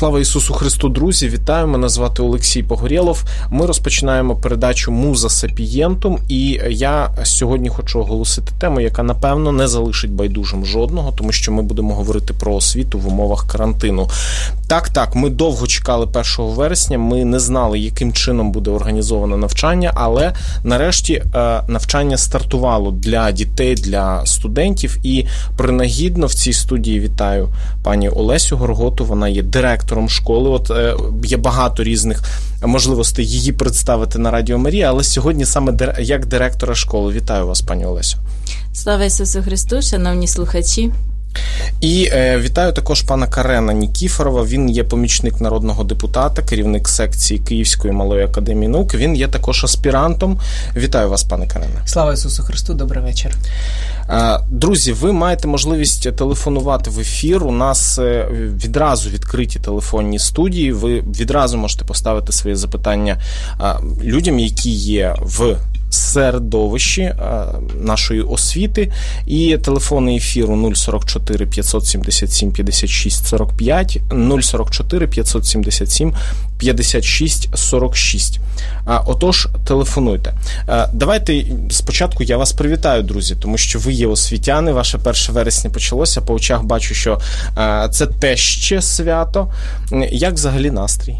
Слава Ісусу Христу, друзі! Вітаю, мене звати Олексій Погорєлов. Ми розпочинаємо передачу «Муза Сапієнтум», і я сьогодні хочу оголосити тему, яка, напевно, не залишить байдужим жодного, тому що ми будемо говорити про освіту в умовах карантину. Так, ми довго чекали 1 вересня, ми не знали, яким чином буде організоване навчання, але нарешті навчання стартувало для дітей, для студентів, і принагідно в цій студії вітаю пані Олесю Горготу, вона є директором школи. От є багато різних можливостей її представити на Радіо Марія, але сьогодні саме як директора школи. Вітаю вас, пані Олесю. Слава Ісусу Христу, шановні слухачі. І вітаю також пана Карена Нікіфорова. Він є помічник народного депутата, керівник секції Київської малої академії наук. Він є також аспірантом. Вітаю вас, пане Карене. Слава Ісусу Христу, добрий вечір. Друзі, ви маєте можливість телефонувати в ефір. У нас відразу відкриті телефонні студії. Ви відразу можете поставити свої запитання людям, які є в середовищі нашої освіти, і телефонний ефіру 044 577 56 45, 044 577 56 46. Отож, телефонуйте. Давайте спочатку я вас привітаю, друзі, тому що ви є освітяни, ваше 1 вересня почалося, по очах бачу, що це те ще свято. Як взагалі настрій?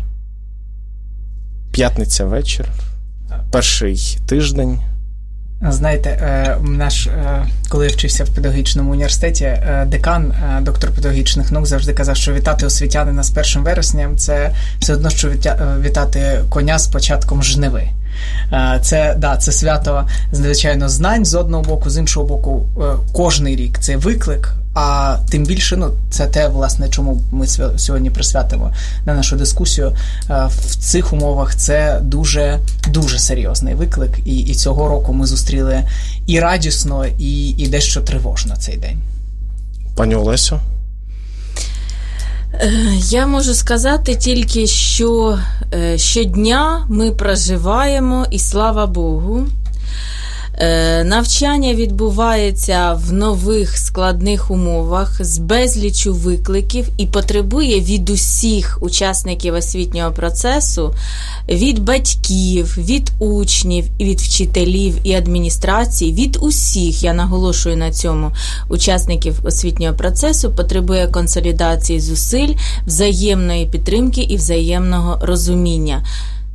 П'ятниця вечір. Перший тиждень. Знаєте, коли я вчився в педагогічному університеті, декан, доктор педагогічних наук, завжди казав, що вітати освітянина з 1 вересням – це все одно, що вітати коня з початком жниви. Це свято, звичайно, знань з одного боку, з іншого боку, кожний рік це виклик, а тим більше, це те, власне, чому ми сьогодні присвятимо на нашу дискусію. В цих умовах це дуже, дуже серйозний виклик, і цього року ми зустріли і радісно, і дещо тривожно цей день. Пані Олесю? Я можу сказати тільки, що щодня ми проживаємо, і слава Богу, навчання відбувається в нових складних умовах з безліччю викликів і потребує від усіх учасників освітнього процесу, від батьків, від учнів, від вчителів і адміністрації, від усіх, я наголошую на цьому, учасників освітнього процесу, потребує консолідації зусиль, взаємної підтримки і взаємного розуміння.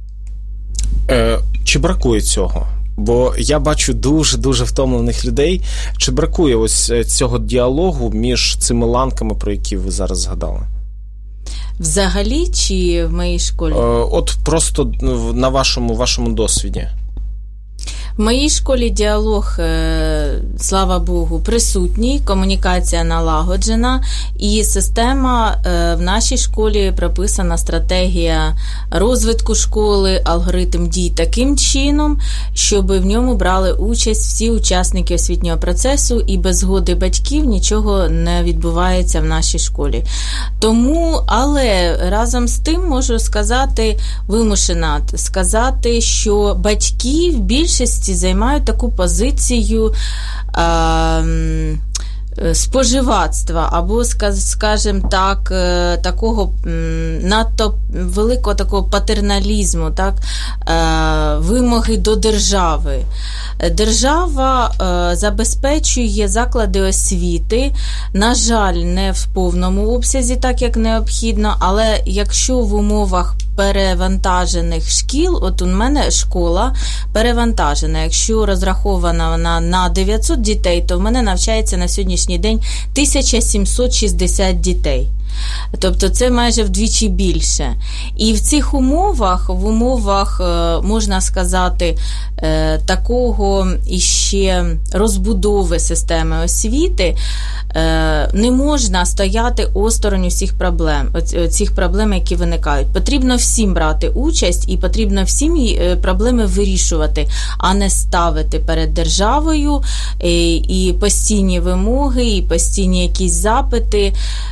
Чи бракує цього? Бо я бачу дуже-дуже втомлених людей. Чи бракує ось цього діалогу між цими ланками, про які ви зараз згадали? Взагалі чи в моїй школі? От просто на вашому досвіді. В моїй школі діалог, слава Богу, присутній, комунікація налагоджена, і система в нашій школі прописана стратегія розвитку школи, алгоритм дій таким чином, щоб в ньому брали участь всі учасники освітнього процесу, і без згоди батьків нічого не відбувається в нашій школі. Тому, але разом з тим можу сказати, вимушена сказати, що батьки в більшості займають таку позицію споживацтва або, скажімо так, такого надто великого такого патерналізму, так, вимоги до держави. Держава забезпечує заклади освіти, на жаль, не в повному обсязі, так як необхідно, але якщо в умовах перевантажених шкіл, от у мене школа перевантажена, якщо розрахована вона на 900 дітей, то в мене навчається на сьогоднішній день 1760 дітей. Тобто це майже вдвічі більше. І в цих умовах, можна сказати, такого іще розбудови системи освіти, не можна стояти осторонь усіх цих проблем, які виникають. Потрібно всім брати участь і потрібно всім проблеми вирішувати, а не ставити перед державою і постійні вимоги, і постійні якісь запити.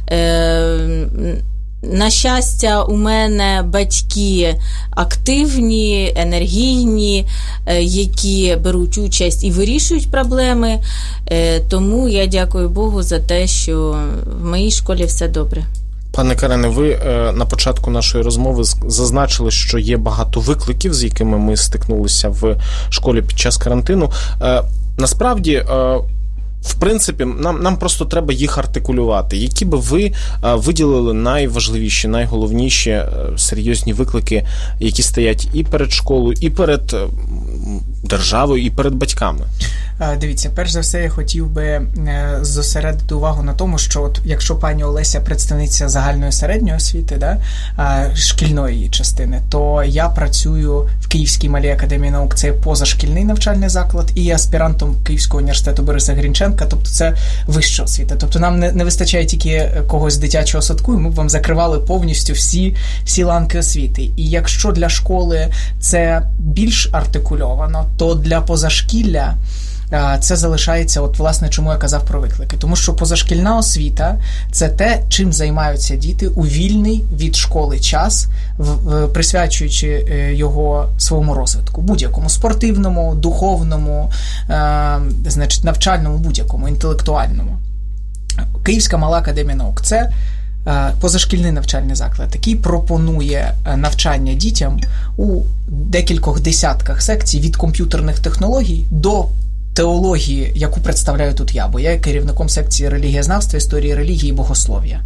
На щастя, у мене батьки активні, енергійні, які беруть участь і вирішують проблеми, тому я дякую Богу за те, що в моїй школі все добре. Пане Карене, ви на початку нашої розмови зазначили, що є багато викликів, з якими ми стикнулися в школі під час карантину. Насправді, в принципі, нам просто треба їх артикулювати. Які би ви виділили найважливіші, найголовніші серйозні виклики, які стоять і перед школою, і перед державою, і перед батьками? Дивіться, перш за все, я хотів би зосередити увагу на тому, що от, якщо пані Олеся представниця загальної середньої освіти, да, шкільної її частини, то я працюю в Київській малій академії наук, це позашкільний навчальний заклад, і Аспірантом Київського університету Бориса Грінченка, тобто це вища освіта. Тобто нам не вистачає тільки когось з дитячого садку, і ми б вам закривали повністю всі ланки освіти. І якщо для школи це більш артикульовано, то для позашкілля це залишається, от власне, чому я казав про виклики. Тому що позашкільна освіта – це те, чим займаються діти у вільний від школи час, присвячуючи його своєму розвитку. Будь-якому спортивному, духовному, значить, навчальному, будь-якому, інтелектуальному. Київська мала академія наук – це позашкільний навчальний заклад, який пропонує навчання дітям у декількох десятках секцій від комп'ютерних технологій до теології, яку представляю тут я, бо я є керівником секції релігієзнавства, історії релігії і богослов'я.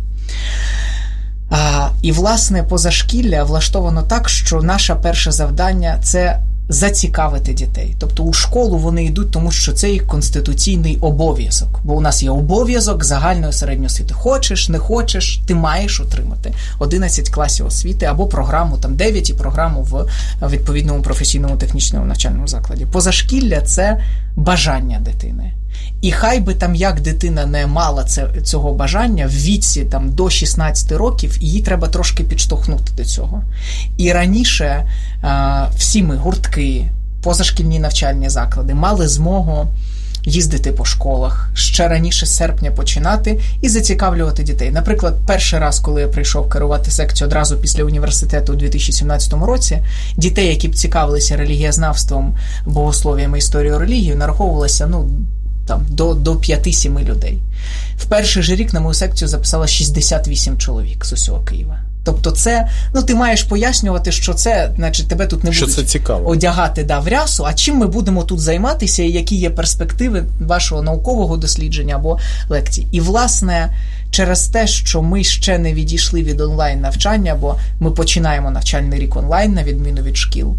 І, власне, позашкілля влаштовано так, що наше перше завдання – це зацікавити дітей. Тобто у школу вони йдуть, тому що це їх конституційний обов'язок. Бо у нас є обов'язок загальної середньої освіти. Хочеш, не хочеш, ти маєш отримати 11 класів освіти або програму, там 9 і програму в відповідному професійному технічному навчальному закладі. Позашкілля – це бажання дитини. І хай би там як дитина не мала цього бажання, в віці там, до 16 років її треба трошки підштовхнути до цього. І раніше всі ми, гуртки, позашкільні навчальні заклади, мали змогу їздити по школах, ще раніше з серпня починати і зацікавлювати дітей. Наприклад, перший раз, коли я прийшов керувати секцію одразу після університету у 2017 році, дітей, які б цікавилися релігієзнавством, богослов'ям і історією релігії, нараховувалося, там, до 5-7 людей. В перший же рік на мою секцію записало 68 чоловік з усього Києва. Тобто це, ти маєш пояснювати, що це, значить, тебе тут не будуть одягати в рясу, а чим ми будемо тут займатися і які є перспективи вашого наукового дослідження або лекцій. І, власне, через те, що ми ще не відійшли від онлайн-навчання, бо ми починаємо навчальний рік онлайн, на відміну від шкіл,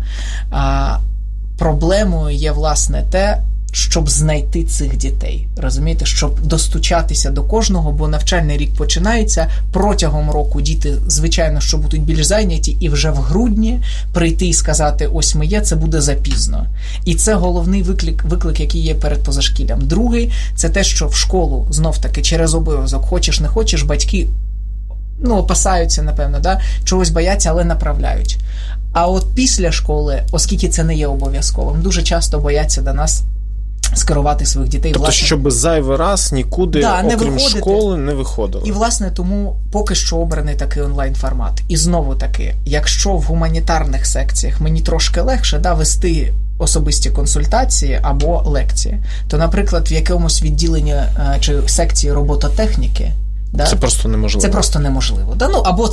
проблемою є, власне, те, щоб знайти цих дітей, розумієте, щоб достучатися до кожного, бо навчальний рік починається, протягом року діти, звичайно, що будуть більш зайняті, і вже в грудні прийти і сказати, ось ми є, це буде запізно. І це головний виклик, який є перед позашкіллям. Другий, це те, що в школу, знов-таки, через обов'язок, хочеш, не хочеш, батьки, опасаються, напевно, чогось бояться, але направляють. А от після школи, оскільки це не є обов'язковим, дуже часто бояться до нас скерувати своїх дітей. Тобто, власне, щоб зайвий раз нікуди, окрім школи, не виходили. І, власне, тому поки що обраний такий онлайн-формат. І знову-таки, якщо в гуманітарних секціях мені трошки легше вести особисті консультації або лекції, то, наприклад, в якомусь відділенні чи секції робототехніки, це просто неможливо. Це просто неможливо. Або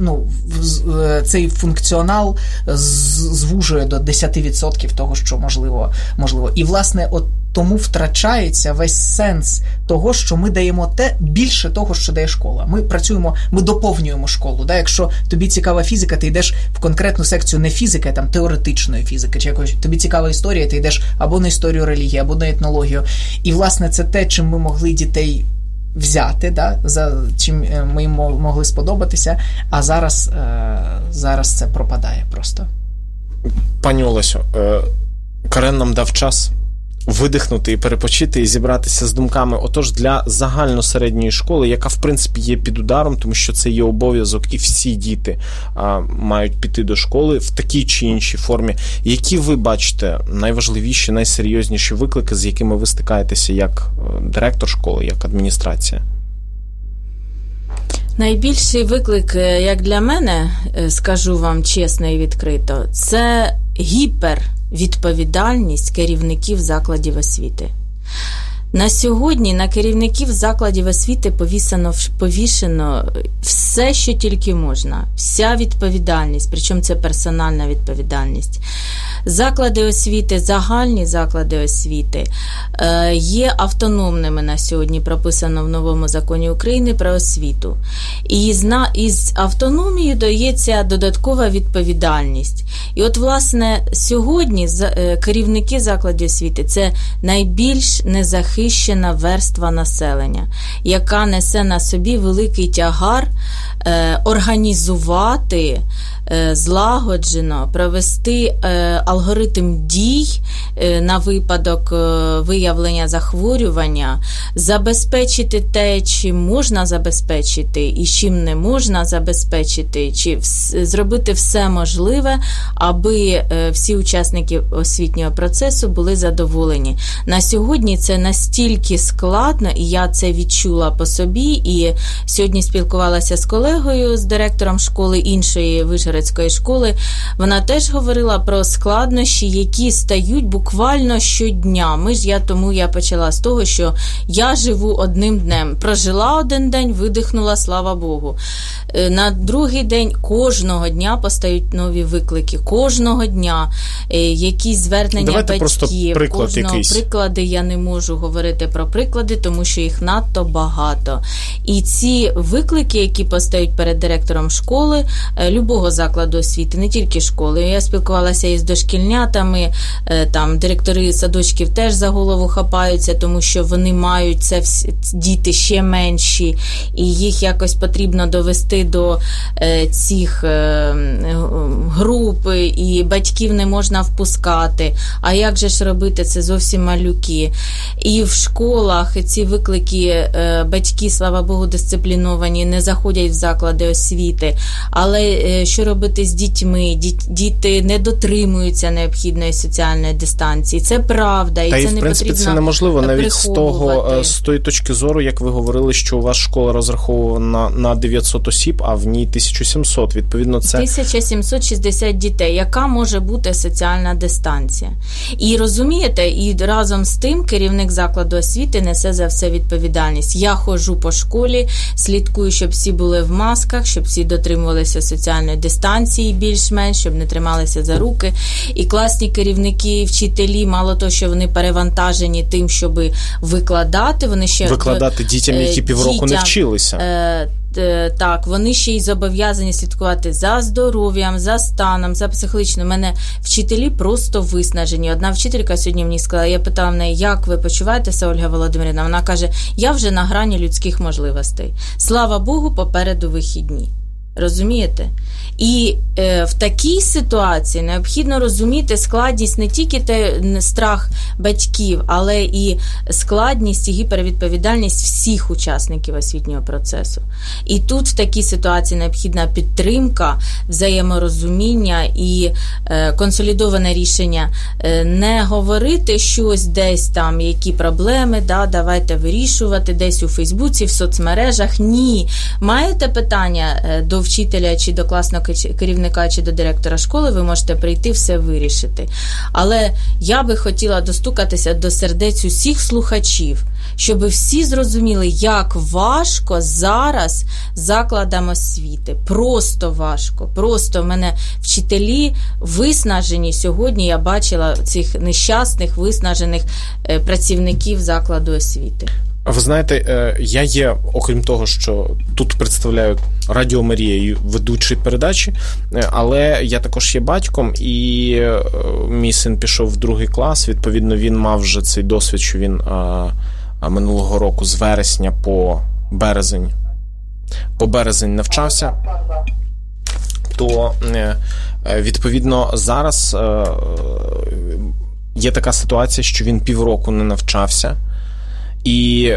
цей функціонал звужує до 10% того, що можливо. І, власне, от тому втрачається весь сенс того, що ми даємо більше того, що дає школа. Ми працюємо, ми доповнюємо школу. Якщо тобі цікава фізика, ти йдеш в конкретну секцію не фізики, а теоретичної фізики, чи якось тобі цікава історія, ти йдеш або на історію релігії, або на етнологію. І, власне, це те, чим ми могли дітей взяти, за чим ми їм могли сподобатися, а зараз це пропадає просто. Пані Олесю, Карен нам дав час видихнути і перепочити, і зібратися з думками. Отож, для загальносередньої школи, яка, в принципі, є під ударом, тому що це є обов'язок, і всі діти мають піти до школи в такій чи іншій формі. Які ви бачите найважливіші, найсерйозніші виклики, з якими ви стикаєтеся як директор школи, як адміністрація? Найбільший виклик, як для мене, скажу вам чесно і відкрито, це гіпервідповідальність керівників закладів освіти. На сьогодні на керівників закладів освіти повішено все, що тільки можна, вся відповідальність, причому це персональна відповідальність. Заклади освіти, загальні заклади освіти є автономними на сьогодні, прописано в новому законі України про освіту. І із автономією дається додаткова відповідальність. І от, власне, сьогодні керівники закладів освіти – це найбільш незахищена верства населення, яка несе на собі великий тягар організувати, злагоджено провести алгоритм дій на випадок виявлення захворювання, забезпечити те, чим можна забезпечити і чим не можна забезпечити, чи зробити все можливе, аби всі учасники освітнього процесу були задоволені. На сьогодні це настільки складно, і я це відчула по собі, і сьогодні спілкувалася з колегою, з директором школи іншої Вишгородської школи. Вона теж говорила про складнощі, які стають буквально щодня. Тому я почала з того, що я живу одним днем. Прожила один день, видихнула, слава Богу. На другий день кожного дня постають нові виклики. Кожного дня якісь звернення Давайте батьків. Приклади я не можу говорити про приклади, тому що їх надто багато. І ці виклики, які постають перед директором школи, любого закладу освіти, не тільки школи. Я спілкувалася із дошкільнятами, там директори садочків теж за голову хапаються, тому що вони мають це діти ще менші, і їх якось потрібно довести до цих груп, і батьків не можна впускати. А як же ж робити? Це зовсім малюки. І в школах ці виклики, батьки, слава Богу, дисципліновані, не заходять в заклади освіти. Але що робити з дітьми? Діти не дотримуються необхідної соціальної дистанції. Це правда, і це не потрібно. Та й, в принципі, це неможливо навіть з тої точки зору, як ви говорили, що у вас школа розрахована на 900 осіб, а в ній 1700. Відповідно, це 1760 дітей. Яка може бути соціальна дистанція? І розумієте, і разом з тим керівник закладу освіти несе за все відповідальність. Я ходжу по школі, слідкую, щоб всі були в масках, щоб всі дотримувалися соціальної дистанції більш-менш, щоб не трималися за руки. І класні керівники, вчителі, мало того, що вони перевантажені тим, щоб викладати, вони ще викладати дітям, які півроку не вчилися. Так, вони ще й зобов'язані слідкувати за здоров'ям, за станом, за психологічним. У мене вчителі просто виснажені. Одна вчителька сьогодні мені сказала, я питала в неї, як ви почуваєтеся, Ольга Володимирівна? Вона каже, я вже на грані людських можливостей. Слава Богу, попереду вихідні. Розумієте? І в такій ситуації необхідно розуміти складність не тільки страх батьків, але і складність і гіпервідповідальність всіх учасників освітнього процесу. І тут в такій ситуації необхідна підтримка, взаєморозуміння і консолідоване рішення. Не говорити щось десь там, які проблеми, давайте вирішувати десь у Фейсбуці, в соцмережах. Ні. Маєте питання до вчителя, чи до класного керівника, чи до директора школи, ви можете прийти все вирішити. Але я би хотіла достукатися до сердець усіх слухачів, щоб всі зрозуміли, як важко зараз закладам освіти. Просто важко. Просто в мене вчителі виснажені. Сьогодні я бачила цих нещасних, виснажених працівників закладу освіти. Ви знаєте, я є, окрім того, що тут представляю Радіо Марія і ведучий передачі, але я також є батьком, і мій син пішов в 2 клас, відповідно, він мав вже цей досвід, що він минулого року з вересня по березень навчався, то, відповідно, зараз є така ситуація, що він півроку не навчався, і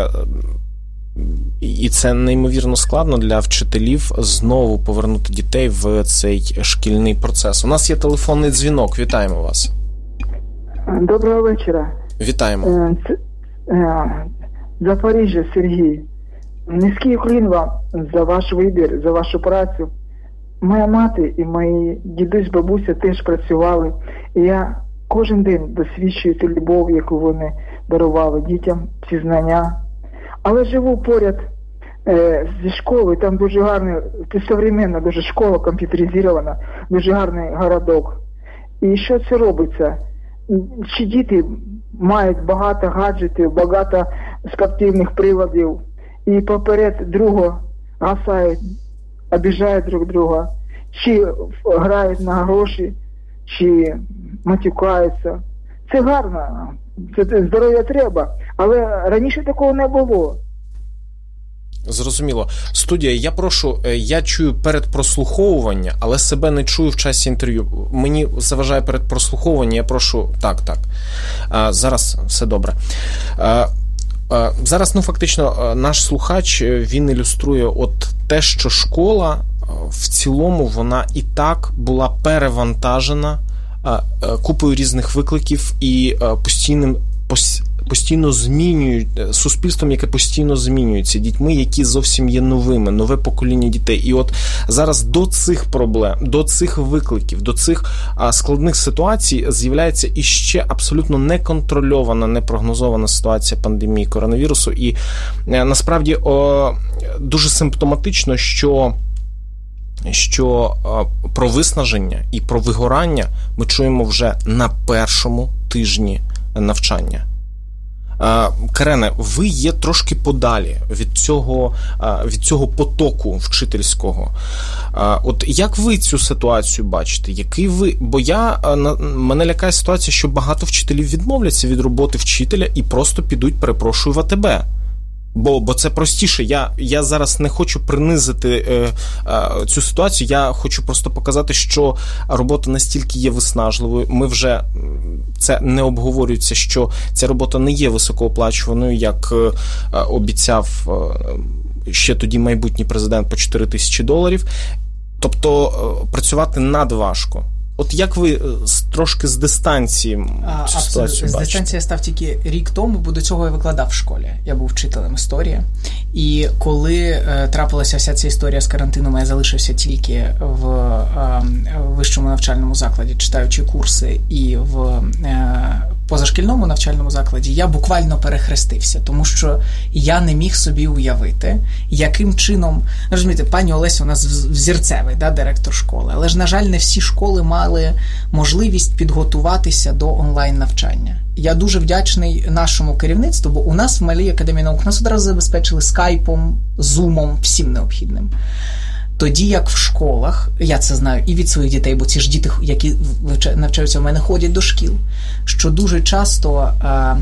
це неймовірно складно для вчителів знову повернути дітей в цей шкільний процес. У нас є телефонний дзвінок. Вітаємо вас. Доброго вечора. Вітаємо. Запоріжжя, Сергій. Низький уклін вам за ваш вибір, за вашу працю. Моя мати і мої дідусь, бабуся теж працювали. І я кожен день досвідчую ту любов, яку вони дарували дітям, ці знання. Але живу поряд зі школи, там дуже гарний, це современна дуже школа, комп'ютеризована, дуже гарний городок. І що це робиться? Чи діти мають багато гаджетів, багато спортивних приладів, і поперед другого гасають, обіжають друг друга, чи грають на гроші, чи матюкаються. Це гарно, це здоров'я треба, але раніше такого не було. Зрозуміло. Студія, я прошу, я чую передпрослуховування, але себе не чую в часі інтерв'ю. Мені заважає передпрослуховування, я прошу... Так. Зараз все добре. Зараз, фактично, наш слухач, він ілюструє от те, що школа в цілому, вона і так була перевантажена купою різних викликів і постійно змінюють суспільством, яке постійно змінюється, дітьми, які зовсім є новими, нове покоління дітей. І от зараз до цих проблем, до цих викликів, до цих складних ситуацій з'являється іще абсолютно неконтрольована, непрогнозована ситуація пандемії коронавірусу. І насправді дуже симптоматично, що про виснаження і про вигорання ми чуємо вже на першому тижні навчання. Карене, ви є трошки подалі від цього потоку вчительського. От як ви цю ситуацію бачите? Бо мене лякає ситуація, що багато вчителів відмовляться від роботи вчителя і просто підуть, перепрошую, в АТБ. Бо це простіше. Я зараз не хочу принизити цю ситуацію, я хочу просто показати, що робота настільки є виснажливою. Ми вже, це не обговорюється, що ця робота не є високооплачуваною, як обіцяв ще тоді майбутній президент по $4000. Тобто працювати надважко. От як ви трошки з дистанції цю ситуацію бачите? З дистанції я став тільки рік тому, бо до цього я викладав в школі. Я був вчителем історії. І коли трапилася вся ця історія з карантином, я залишився тільки в вищому навчальному закладі, читаючи курси, і в позашкільному навчальному закладі, я буквально перехрестився, тому що я не міг собі уявити, яким чином... Розумієте, пані Олеся у нас взірцевий, директор школи, але ж, на жаль, не всі школи мали можливість підготуватися до онлайн-навчання. Я дуже вдячний нашому керівництву, бо у нас в Малій академії наук нас одразу забезпечили скайпом, зумом, всім необхідним. Тоді як в школах, я це знаю і від своїх дітей, бо ці ж діти, які навчаються в мене, ходять до шкіл, що дуже часто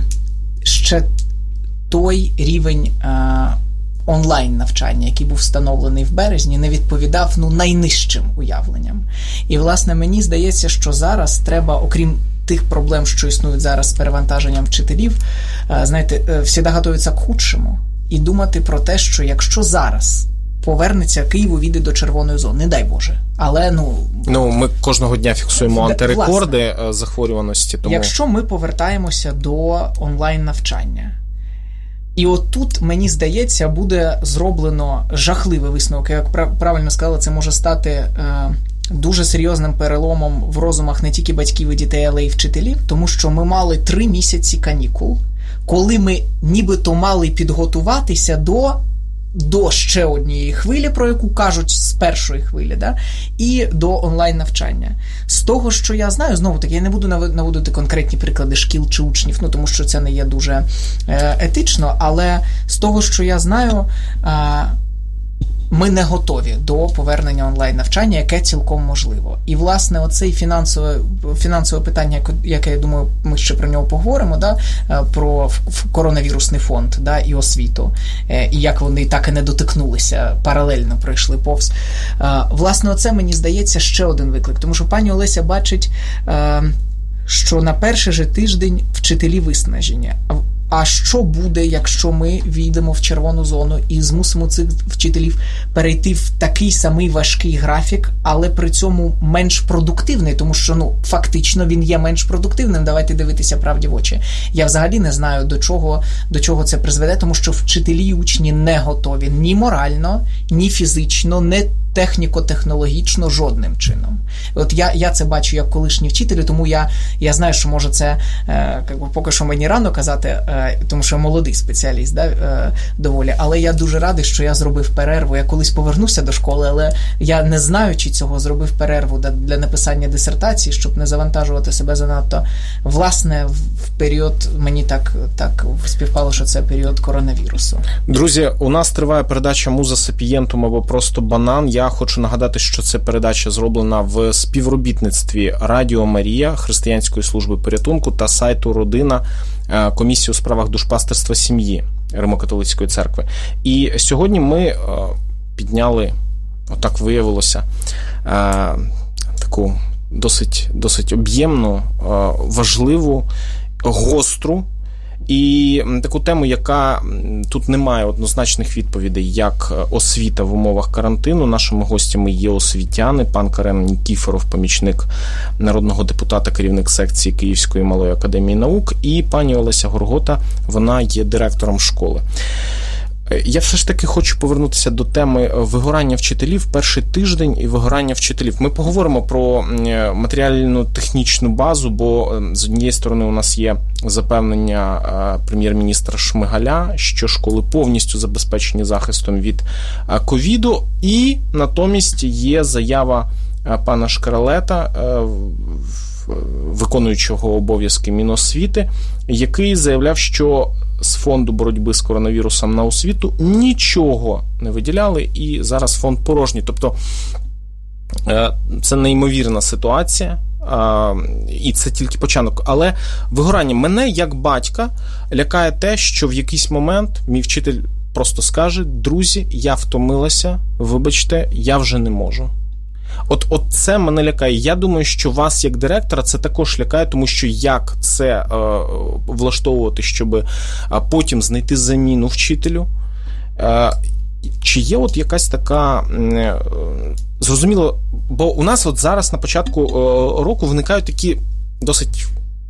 ще той рівень онлайн-навчання, який був встановлений в березні, не відповідав найнижчим уявленням. І, власне, мені здається, що зараз треба, окрім тих проблем, що існують зараз з перевантаженням вчителів, знаєте, всі готуються к худшому і думати про те, що якщо зараз повернеться Київ, увійде до червоної зони, не дай Боже. Але, ми кожного дня фіксуємо антирекорди захворюваності. Тому... Якщо ми повертаємося до онлайн-навчання, і от тут, мені здається, буде зроблено жахливий висновок. Як правильно сказали, це може стати дуже серйозним переломом в розумах не тільки батьків і дітей, але й вчителів, тому що ми мали 3 місяці канікул, коли ми нібито мали підготуватися до ще однієї хвилі, про яку кажуть з першої хвилі, і до онлайн-навчання. З того, що я знаю, знову-таки, я не буду наводити конкретні приклади шкіл чи учнів, тому що це не є дуже етично, але з того, що я знаю, ми не готові до повернення онлайн-навчання, яке цілком можливо. І, власне, оце фінансове питання, яке, я думаю, ми ще про нього поговоримо, про коронавірусний фонд, і освіту, і як вони так і не дотикнулися, паралельно пройшли повз. Власне, оце, мені здається, ще один виклик, тому що пані Олеся бачить, що на перший же тиждень вчителі виснажені. А що буде, якщо ми війдемо в червону зону і змусимо цих вчителів перейти в такий самий важкий графік, але при цьому менш продуктивний, тому що, фактично він є менш продуктивним, давайте дивитися правді в очі. Я взагалі не знаю, до чого це призведе, тому що вчителі і учні не готові ні морально, ні фізично, не техніко-технологічно жодним чином. От я це бачу як колишній вчитель, тому я знаю, що може це поки що мені рано казати, тому що я молодий спеціаліст, доволі, але я дуже радий, що я зробив перерву. Я колись повернувся до школи, але я, не знаючи цього, зробив перерву для написання дисертації, щоб не завантажувати себе занадто. Власне, в період мені так співпало, що це період коронавірусу. Друзі, у нас триває передача «Муза Сапієнтум» або просто «Банан». Я хочу нагадати, що ця передача зроблена в співробітництві Радіо Марія, Християнської служби порятунку та сайту «Родина», Комісії у справах душпастерства сім'ї Римо-католицької церкви. І сьогодні ми підняли, отак виявилося, таку досить об'ємну, важливу, гостру і таку тему, яка тут не має однозначних відповідей, як освіта в умовах карантину. Нашими гостями є освітяни, пан Карен Нікіфоров, помічник народного депутата, керівник секції Київської малої академії наук, і пані Олеся Горгота, вона є директором школи. Я все ж таки хочу повернутися до теми вигорання вчителів, перший тиждень і вигорання вчителів. Ми поговоримо про матеріально-технічну базу, бо з однієї сторони у нас є запевнення прем'єр-міністра Шмигаля, що школи повністю забезпечені захистом від ковіду, і натомість є заява пана Шкарлета, виконуючого обов'язки Міносвіти, який заявляв, що з фонду боротьби з коронавірусом на освіту нічого не виділяли, і зараз фонд порожній. Тобто це неймовірна ситуація, і це тільки початок. Але вигорання мене, як батька, лякає те, що в якийсь момент мій вчитель просто скаже: друзі, я втомилася, вибачте, я вже не можу. От це мене лякає. Я думаю, що вас, як директора, це також лякає, тому що як це влаштовувати, щоб потім знайти заміну вчителю? Чи є от якась така... Зрозуміло, бо у нас от зараз на початку року виникають такі досить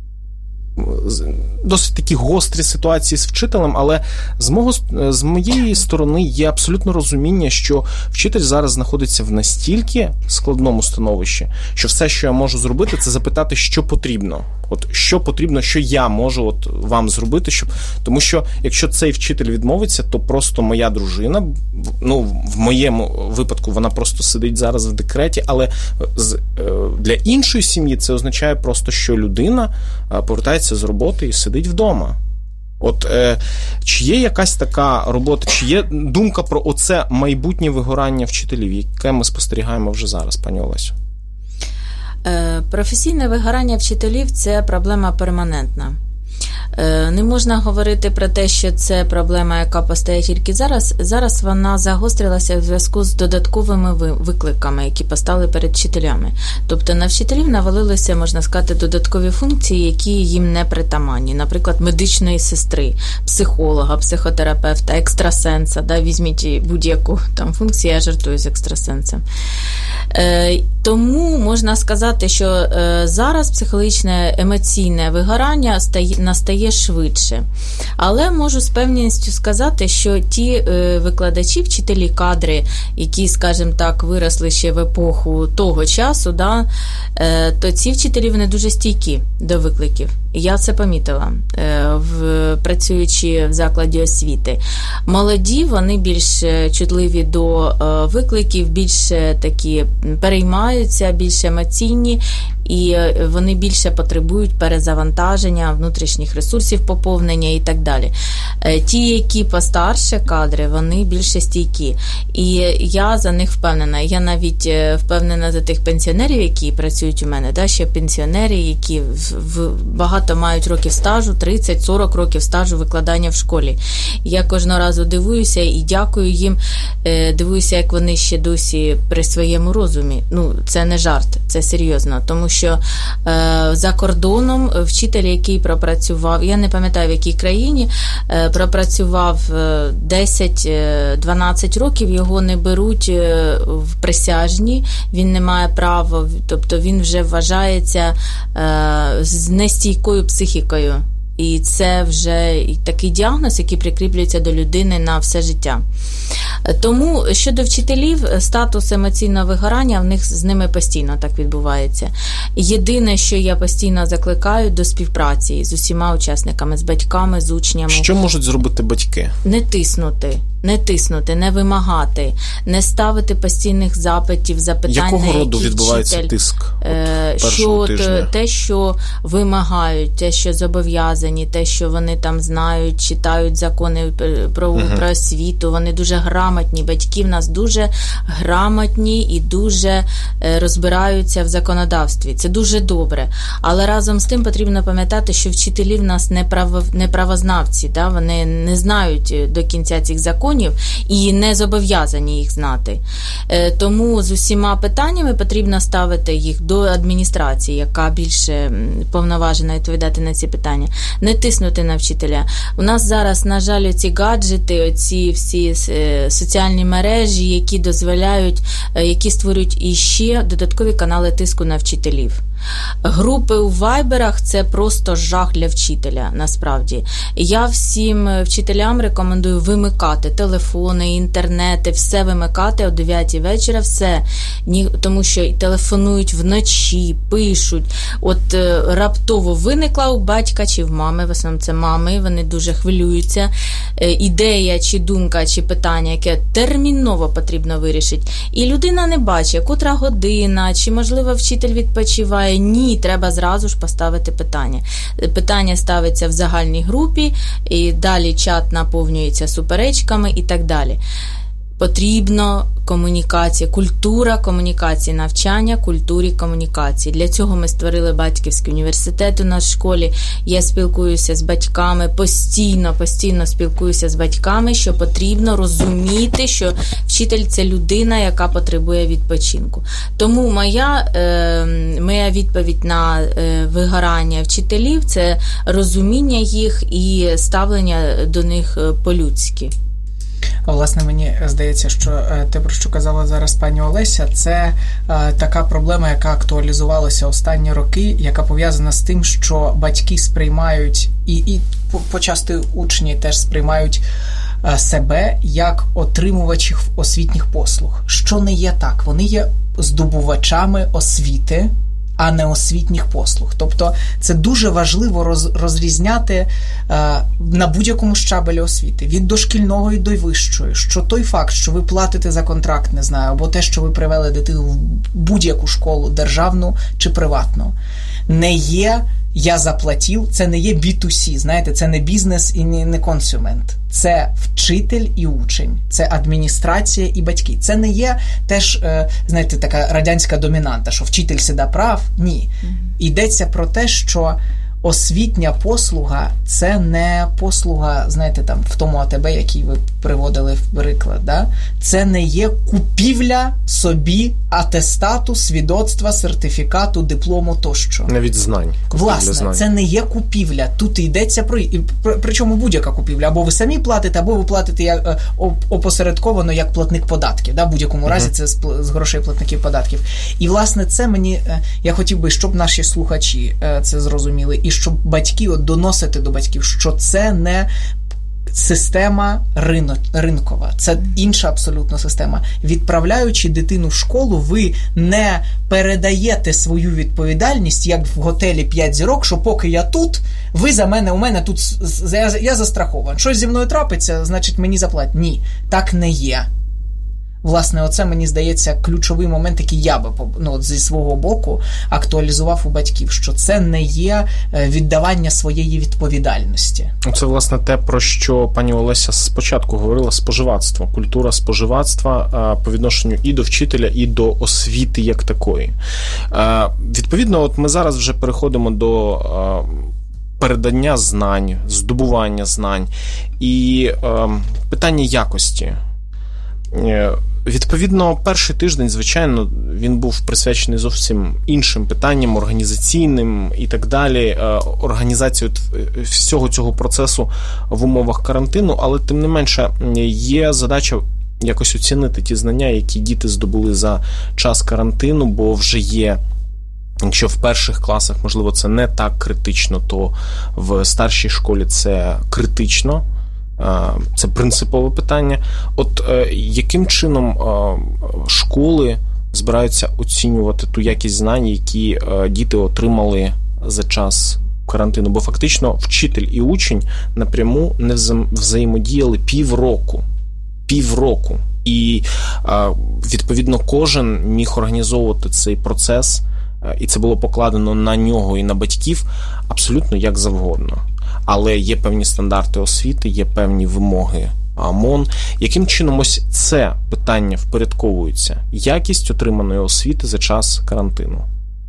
такі гострі ситуації з вчителем, але з моєї сторони є абсолютно розуміння, що вчитель зараз знаходиться в настільки складному становищі, що все, що я можу зробити, це запитати, що потрібно. От що потрібно, що я можу вам зробити, тому що якщо цей вчитель відмовиться, то просто моя дружина, в моєму випадку вона просто сидить зараз в декреті, але для іншої сім'ї це означає просто, що людина повертається з роботи і сидить вдома. Чи є якась така робота, чи є думка про оце майбутнє вигорання вчителів, яке ми спостерігаємо вже зараз, пані Олесю? Професійне вигорання вчителів – це проблема перманентна. Не можна говорити про те, що це проблема, яка постає тільки зараз. Зараз вона загострилася в зв'язку з додатковими викликами, які постали перед вчителями. Тобто на вчителів навалилися, можна сказати, додаткові функції, які їм не притаманні. Наприклад, медичної сестри, психолога, психотерапевта, екстрасенса. Візьміть будь-яку там функцію, я жартую з екстрасенсом. Тому можна сказати, що зараз психологічне емоційне вигорання настає швидше. Але можу з певністю сказати, що ті викладачі, вчителі, кадри, які, скажімо так, виросли ще в епоху того часу, то ці вчителі, вони дуже стійкі до викликів. Я це помітила, працюючи в закладі освіти. Молоді, вони більш чутливі до викликів, більш такі переймаються, більш емоційні, і вони більше потребують перезавантаження, внутрішніх ресурсів, поповнення і так далі. Ті, які постарше кадри, вони більше стійкі. І я за них впевнена. Я навіть впевнена за тих пенсіонерів, які працюють у мене, ще пенсіонери, які багато мають років стажу, 30-40 років стажу викладання в школі. Я кожного разу дивуюся і дякую їм, дивуюся, як вони ще досі при своєму розумі. Це не жарт, це серйозно, тому що за кордоном вчитель, який пропрацював, я не пам'ятаю в якій країні, пропрацював 10-12 років, його не беруть в присяжні, він не має права, тобто він вже вважається з нестійкою психікою. І це вже такий діагноз, який прикріплюється до людини на все життя. Тому щодо вчителів, статус емоційного вигорання з ними постійно так відбувається. Єдине, що я постійно закликаю до співпраці з усіма учасниками, з батьками, з учнями. Що можуть зробити батьки? Не тиснути, не вимагати, не ставити постійних запитів, запитань, якого на роду які відбувається вчитель, тиск що тижня? Те, що вимагають, те, що зобов'язані, те, що вони там знають, читають закони про освіту, вони дуже грамотні, батьки в нас дуже грамотні і дуже розбираються в законодавстві. Це дуже добре. Але разом з тим потрібно пам'ятати, що вчителі в нас не правознавці, да? Вони не знають до кінця цих законів і не зобов'язані їх знати. Тому з усіма питаннями потрібно ставити їх до адміністрації, яка більше повноважена відповідати на ці питання. Не тиснути на вчителя. У нас зараз, на жаль, оці гаджети, оці всі соціальні мережі, які дозволяють, які створюють іще додаткові канали тиску на вчителів. Групи у вайберах – це просто жах для вчителя, насправді. Я всім вчителям рекомендую вимикати телефони, інтернети, все вимикати о 9 вечора, все. Тому що телефонують вночі, пишуть. От раптово виникла у батька чи в мами, в основному це мами, вони дуже хвилюються. Ідея, чи думка, чи питання, яке терміново потрібно вирішити. І людина не бачить, котра година, чи, можливо, вчитель відпочиває. Ні, треба зразу ж поставити питання. Питання ставиться в загальній групі, і далі чат наповнюється суперечками і так далі. Потрібно комунікація, культура комунікації, навчання культурі комунікації. Для цього ми створили батьківський університет у нас в школі. Я спілкуюся з батьками, постійно спілкуюся з батьками, що потрібно розуміти, що вчитель – це людина, яка потребує відпочинку. Тому моя відповідь на вигорання вчителів – це розуміння їх і ставлення до них по-людськи. Власне, мені здається, що те, про що казала зараз пані Олеся, це така проблема, яка актуалізувалася останні роки, яка пов'язана з тим, що батьки сприймають, і почасти учні теж сприймають себе як отримувачів освітніх послуг, що не є так. Вони є здобувачами освіти, а не освітніх послуг. Тобто це дуже важливо розрізняти на будь-якому щабелі освіти, від дошкільного і до вищої, що той факт, що ви платите за контракт, не знаю, або те, що ви привели дитину в будь-яку школу, державну чи приватну, не є «я заплатив», це не є B2C, знаєте, це не бізнес і не консюмент. Це вчитель і учень, це адміністрація і батьки. Це не є теж, знаєте, така радянська домінанта, що вчитель всегда прав. Ні. Йдеться про те, що освітня послуга – це не послуга, знаєте, там, в тому АТБ, який ви приводили в приклад, да? Це не є купівля собі атестату, свідоцтва, сертифікату, диплому тощо. Навіть знань. Власне, це не є купівля. Тут йдеться причому будь-яка купівля. Або ви самі платите, або ви платите опосередковано як платник податків. Да? В будь-якому разі це з грошей платників податків. І, власне, це я хотів би, щоб наші слухачі це зрозуміли, і щоб батьки, доносити до батьків, що це не система ринкова, це інша абсолютно система. Відправляючи дитину в школу, ви не передаєте свою відповідальність, як в готелі 5 зірок, що поки я тут, ви за мене, у мене тут, я застрахований. Щось зі мною трапиться, значить мені заплатять. Ні, так не є. Власне, оце, мені здається, ключовий момент, який я би зі свого боку актуалізував у батьків, що це не є віддавання своєї відповідальності. Це, власне, те, про що пані Олеся спочатку говорила, споживацтво, культура споживацтва по відношенню і до вчителя, і до освіти як такої. Відповідно, от ми зараз вже переходимо до передання знань, здобування знань і питання якості. Відповідно, перший тиждень, звичайно, він був присвячений зовсім іншим питанням, організаційним і так далі, організацію всього цього процесу в умовах карантину, але тим не менше є задача якось оцінити ті знання, які діти здобули за час карантину, бо вже є Якщо в перших класах, можливо, це не так критично, то в старшій школі це критично. Це принципове питання. От яким чином школи збираються оцінювати ту якість знань, які діти отримали за час карантину? Бо фактично вчитель і учень напряму не взаємодіяли півроку. І, відповідно, кожен міг організовувати цей процес, і це було покладено на нього і на батьків абсолютно як завгодно. Але є певні стандарти освіти, є певні вимоги МОН. Яким чином ось це питання впорядковується? Якість отриманої освіти за час карантину?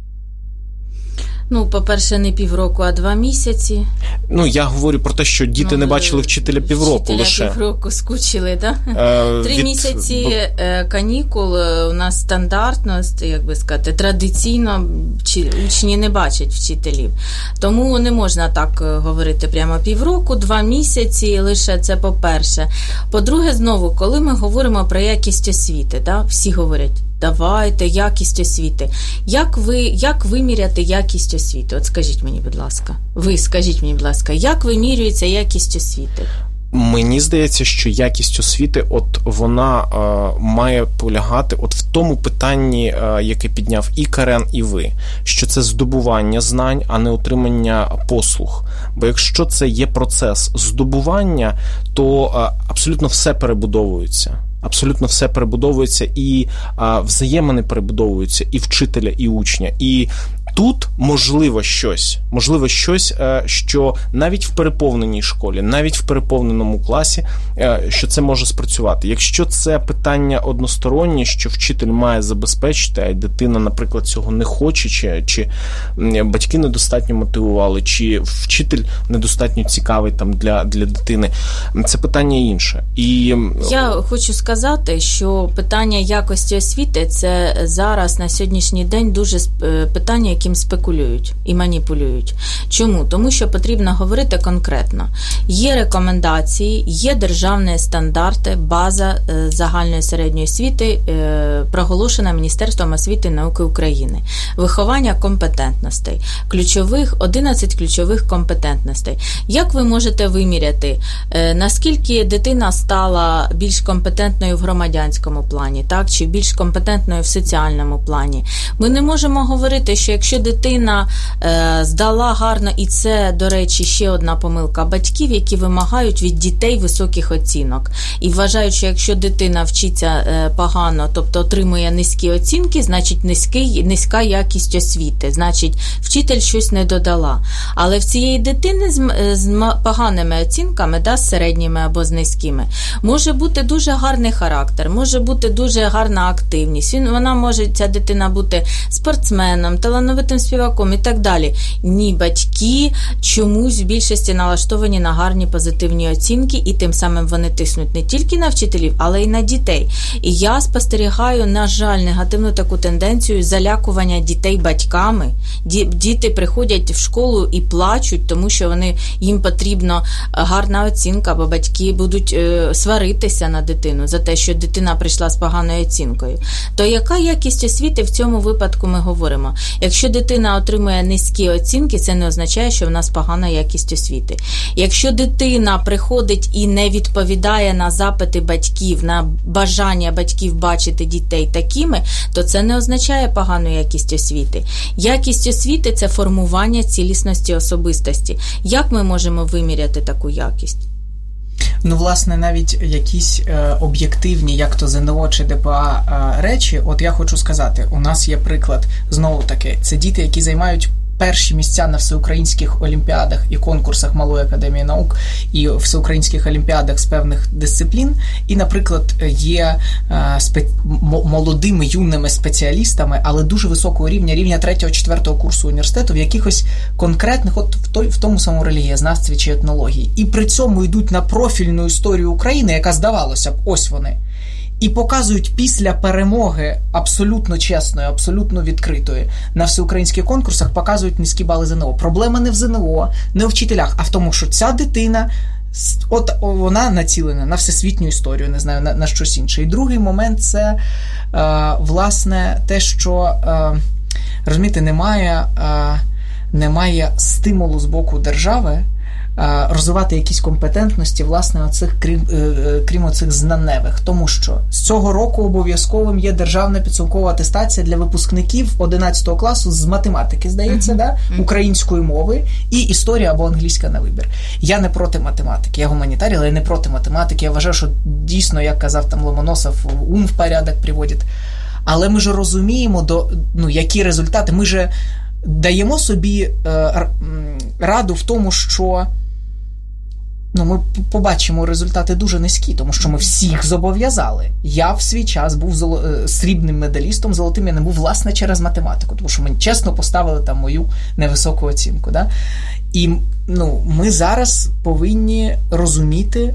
Ну, по-перше, не півроку, а 2 місяці. Ну, я говорю про те, що діти не бачили вчителя півроку лише. Півроку скучили, так? Да? 3 місяці канікул у нас стандартно, як би сказати, традиційно учні не бачать вчителів. Тому не можна так говорити прямо півроку, 2 місяці лише, це по-перше. По-друге, знову, коли ми говоримо про якість освіти, да? Всі говорять, давайте, якість освіти. Як виміряти якість освіти? От скажіть мені, будь ласка. Скажіть мені, будь ласка, як вимірюється якість освіти? Мені здається, що якість освіти, от вона має полягати от в тому питанні, яке підняв і Карен, і ви, що це здобування знань, а не отримання послуг. Бо якщо це є процес здобування, то абсолютно все перебудовується. Абсолютно все перебудовується, і взаємини перебудовуються і вчителя, і учня. І тут можливо щось, що навіть в переповненій школі, навіть в переповненому класі, що це може спрацювати. Якщо це питання одностороннє, що вчитель має забезпечити, а дитина, наприклад, цього не хоче, чи батьки недостатньо мотивували, чи вчитель недостатньо цікавий там для дитини, це питання інше. І я хочу сказати, що питання якості освіти – це зараз на сьогоднішній день дуже питання, яким спекулюють і маніпулюють. Чому? Тому що потрібно говорити конкретно. Є рекомендації, є державні стандарти, база загальної середньої освіти, проголошена Міністерством освіти і науки України. Виховання компетентностей. 11 ключових компетентностей. Як ви можете виміряти, наскільки дитина стала більш компетентною в громадянському плані, так, чи більш компетентною в соціальному плані? Ми не можемо говорити, що якщо дитина здала гарно, і це, до речі, ще одна помилка батьків, які вимагають від дітей високих оцінок. І вважають, що якщо дитина вчиться погано, тобто отримує низькі оцінки, значить низька якість освіти, значить вчитель щось не додала. Але в цієї дитини з поганими оцінками, да, з середніми або з низькими, може бути дуже гарний характер, може бути дуже гарна активність. Вона може, ця дитина, бути спортсменом, талановитим співаком і так далі. Ні, батьки чомусь в більшості налаштовані на гарні позитивні оцінки, і тим самим вони тиснуть не тільки на вчителів, але й на дітей. І я спостерігаю, на жаль, негативну таку тенденцію залякування дітей батьками. Діти приходять в школу і плачуть, тому що їм потрібна гарна оцінка, бо батьки будуть сваритися на дитину за те, що дитина прийшла з поганою оцінкою. То яка якість освіти в цьому випадку ми говоримо? Якщо дитина отримує низькі оцінки, це не означає, що в нас погана якість освіти. Якщо дитина приходить і не відповідає на запити батьків, на бажання батьків бачити дітей такими, то це не означає погану якість освіти. Якість освіти – це формування цілісності особистості. Як ми можемо виміряти таку якість? Ну, власне, навіть якісь об'єктивні, як то ЗНО чи ДПА речі, от я хочу сказати, у нас є приклад, знову таки, це діти, які займають перші місця на всеукраїнських олімпіадах і конкурсах Малої академії наук, і всеукраїнських олімпіадах з певних дисциплін, і, наприклад, є молодими, юними спеціалістами, але дуже високого рівня 3-4 курсу університету, в якихось конкретних, от в тому самому релігієзнавстві чи етнології. І при цьому йдуть на профільну історію України, яка, здавалося б, ось вони, і показують після перемоги абсолютно чесної, абсолютно відкритої на всеукраїнських конкурсах, показують низькі бали ЗНО. Проблема не в ЗНО, не в вчителях, а в тому, що ця дитина, от вона націлена на всесвітню історію, не знаю, на щось інше. І другий момент – це, власне, те, що Розумієте, немає стимулу з боку держави розвивати якісь компетентності, власне, крім оцих знаневих. Тому що з цього року обов'язковим є державна підсумкова атестація для випускників 11 класу з математики, здається, української мови і історія або англійська на вибір. Я не проти математики, я гуманітарій, але я не проти математики. Я вважаю, що дійсно, як казав там Ломоносов, ум в порядок приводить. Але ми ж розуміємо, які результати. Ми ж даємо собі раду в тому, що ми побачимо результати дуже низькі, тому що ми всіх зобов'язали. Я в свій час був срібним медалістом, золотим я не був, власне, через математику, тому що мені чесно поставили там мою невисоку оцінку. Да? І ми зараз повинні розуміти,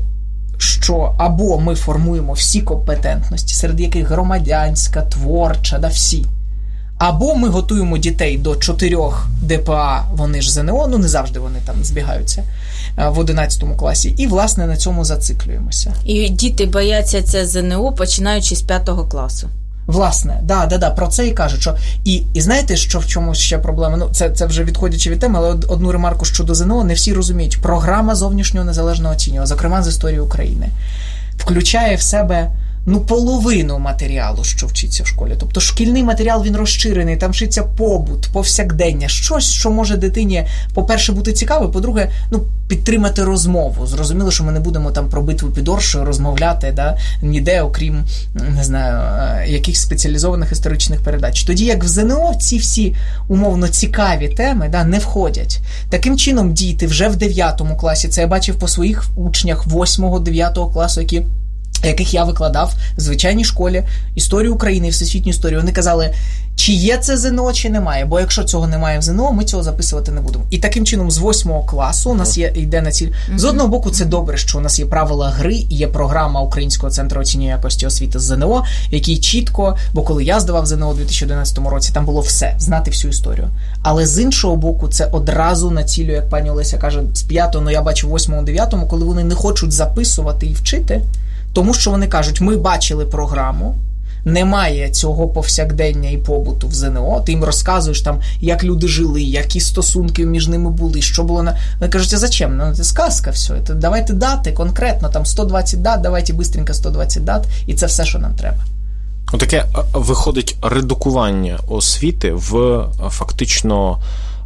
що або ми формуємо всі компетентності, серед яких громадянська, творча, всі, або ми готуємо дітей до 4 ДПА, вони ж ЗНО, не завжди вони там збігаються в 11 класі, і, власне, на цьому зациклюємося. І діти бояться це ЗНО, починаючи з 5 класу. Власне, да, про це і кажуть, що і знаєте, що в чому ще проблема? Це вже відходячи від теми, але одну ремарку щодо ЗНО, не всі розуміють. Програма зовнішнього незалежного оцінювання, зокрема з історії України, включає в себе половину матеріалу, що вчиться в школі. Тобто шкільний матеріал, він розширений, там вчиться побут, повсякдення, щось, що може дитині, по-перше, бути цікаве, по-друге, підтримати розмову. Зрозуміло, що ми не будемо там про битву під Оршею розмовляти, ніде, окрім, не знаю, якихось спеціалізованих історичних передач. Тоді як в ЗНО ці всі умовно цікаві теми не входять. Таким чином, діти вже в 9 класі, це я бачив по своїх учнях 8-9 класу, яких я викладав в звичайній школі історію України і всесвітню історію. Вони казали, чи є це ЗНО, чи немає. Бо якщо цього немає в ЗНО, ми цього записувати не будемо. І таким чином з 8 класу у нас йде на ціль. З одного боку, це добре, що у нас є правила гри і є програма Українського центру оцінювання якості освіти з ЗНО, який чітко, бо коли я здавав ЗНО у 2011 році, там було все, знати всю історію. Але з іншого боку, це одразу націлює, як пані Олеся каже, з 5, я бачу 8-9, коли вони не хочуть записувати і вчити, тому що вони кажуть, ми бачили програму, немає цього повсякдення і побуту в ЗНО, ти їм розказуєш там, як люди жили, які стосунки між ними були, що було на... Вони кажуть, а зачем? Це сказка все, давайте дати конкретно, там 120 дат, давайте бистренько 120 дат, і це все, що нам треба. Отаке виходить редукування освіти в фактично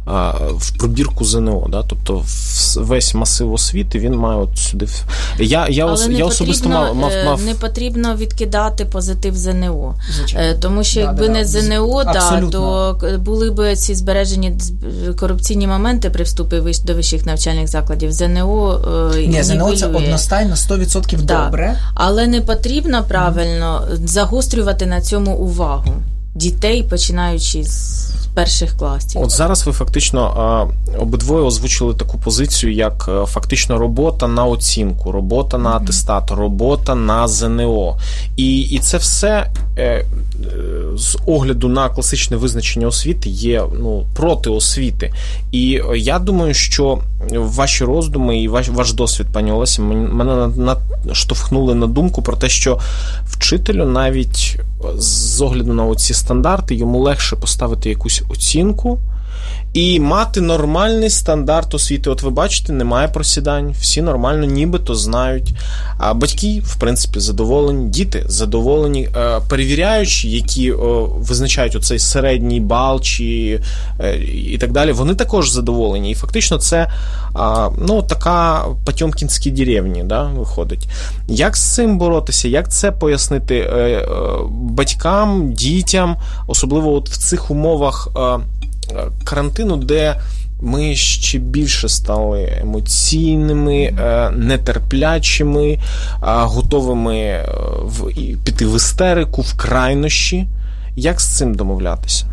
в пробірку ЗНО, да? Тобто весь масив освіти, він має от сюди. Я особисто мав... Не потрібно відкидати позитив ЗНО. Звичайно. Тому що якби не ЗНО, то були б ці збережені корупційні моменти при вступі до вищих навчальних закладів. ЗНО ЗНО це одностайно 100% добре. Але не потрібно правильно загострювати на цьому увагу дітей, починаючи з перших класів. От зараз ви фактично обидвоє озвучили таку позицію, як фактично робота на оцінку, робота на атестат, робота на ЗНО. І це все з огляду на класичне визначення освіти є проти освіти. І я думаю, що ваші роздуми і ваш досвід, пані Олесі, мене наштовхнули на думку про те, що вчителю навіть з огляду на оці стандарти йому легше поставити якусь оцінку і мати нормальний стандарт освіти. От ви бачите, немає просідань, всі нормально нібито знають. А батьки, в принципі, задоволені, діти задоволені, перевіряючи, які визначають оцей середній бал і так далі, вони також задоволені. І фактично це така Потьомкінські деревні, виходить. Як з цим боротися? Як це пояснити батькам, дітям, особливо от в цих умовах карантину, де ми ще більше стали емоційними, нетерплячими, готовими піти в істерику, в крайнощі. Як з цим домовлятися?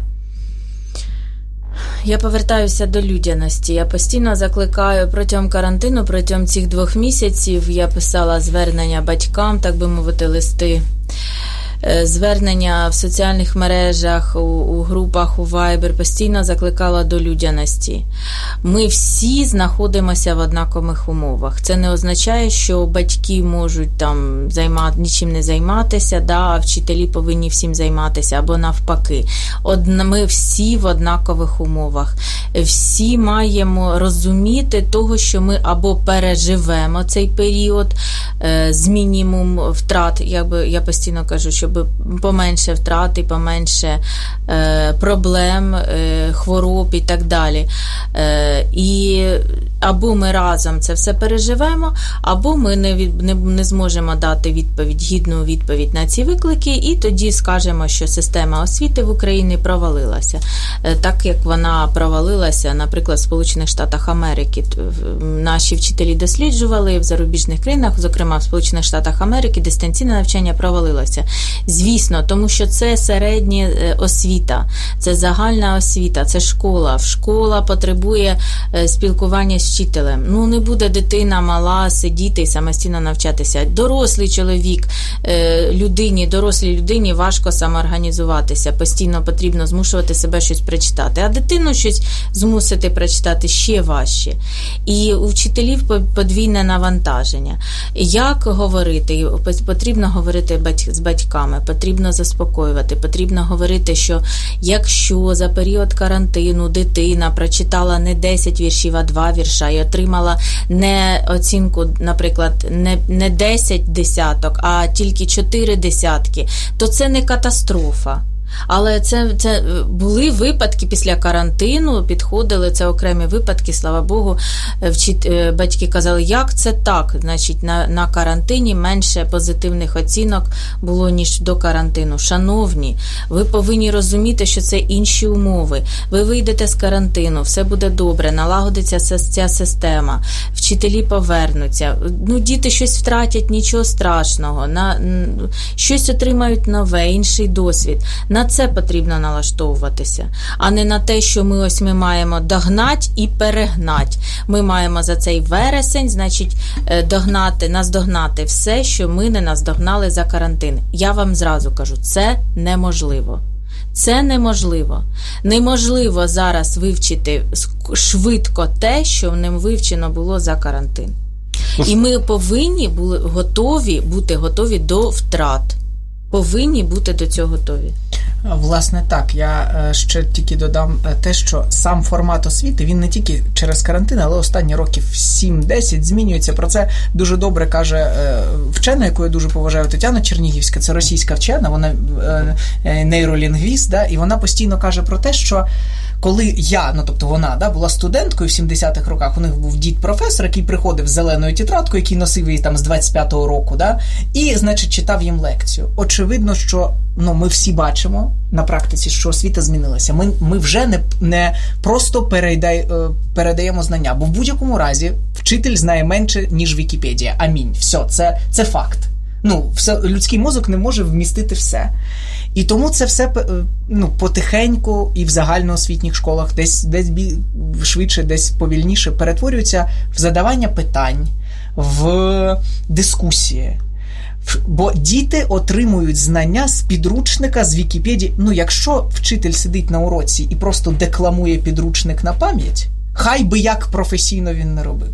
Я повертаюся до людяності. Я постійно закликаю протягом карантину, протягом цих 2 місяців я писала звернення батькам, так би мовити, листи. звернення в соціальних мережах, у групах, у Viber постійно закликала до людяності. Ми всі знаходимося в однакових умовах. Це не означає, що батьки можуть там нічим не займатися, а вчителі повинні всім займатися, або навпаки. Ми всі в однакових умовах. Всі маємо розуміти того, що ми або переживемо цей період з мінімум втрат, я постійно кажу, щоб поменше втрат і поменше проблем, хвороб і так далі. І або ми разом це все переживемо, або ми не зможемо дати гідну відповідь на ці виклики, і тоді скажемо, що система освіти в Україні провалилася. Так, як вона провалилася, наприклад, в Сполучених Штатах Америки. Наші вчителі досліджували в зарубіжних країнах, зокрема в Сполучених Штатах Америки, дистанційне навчання провалилося. Звісно, тому що це середня освіта, це загальна освіта, це школа. Школа потребує спілкування з вчителем. Не буде дитина мала сидіти і самостійно навчатися. Дорослий чоловік, дорослій людині важко самоорганізуватися. Постійно потрібно змушувати себе щось прочитати. А дитину щось змусити прочитати ще важче. І у вчителів подвійне навантаження. Як говорити? Потрібно говорити з батьками, потрібно заспокоювати, потрібно говорити, що якщо за період карантину дитина прочитала не 10 віршів, а 2 вірша і отримала не оцінку, наприклад, не 10 десяток, а тільки 4 десятки, то це не катастрофа. Але це були випадки після карантину, підходили, це окремі випадки, слава Богу, батьки казали, як це так? Значить, на карантині менше позитивних оцінок було, ніж до карантину. Шановні, ви повинні розуміти, що це інші умови. Ви вийдете з карантину, все буде добре, налагодиться ця система, вчителі повернуться, діти щось втратять, нічого страшного, щось отримають нове, інший досвід. На це потрібно налаштовуватися, а не на те, що ми маємо догнати і перегнати. Ми маємо за цей вересень, значить, наздогнати все, що ми не наздогнали за карантин. Я вам зразу кажу, це неможливо. Це неможливо. Неможливо зараз вивчити швидко те, що не вивчено було за карантин. І ми повинні бути готові до втрат. Повинні бути до цього готові. Власне, так. Я ще тільки додам те, що сам формат освіти, він не тільки через карантин, але останні років 7-10 змінюється. Про це дуже добре каже вчена, яку я дуже поважаю, Тетяна Чернігівська. Це російська вчена, вона нейролінгвіст, і вона постійно каже про те, що коли я, тобто вона, була студенткою в 70-х роках, у них був дід-професор, який приходив з зеленою тетрадкою, який носив її там з 25-го року, і, значить, читав їм лекцію. Очевидно, що ми всі бачимо на практиці, що освіта змінилася. Ми вже не просто передаємо знання, бо в будь-якому разі вчитель знає менше, ніж Вікіпедія. Амінь. Все, це факт. Людський мозок не може вмістити все. І тому це все потихеньку і в загальноосвітніх школах десь швидше, десь повільніше перетворюється в задавання питань, в дискусії. Бо діти отримують знання з підручника, з Вікіпедії. Якщо вчитель сидить на уроці і просто декламує підручник на пам'ять, хай би як професійно він не робив.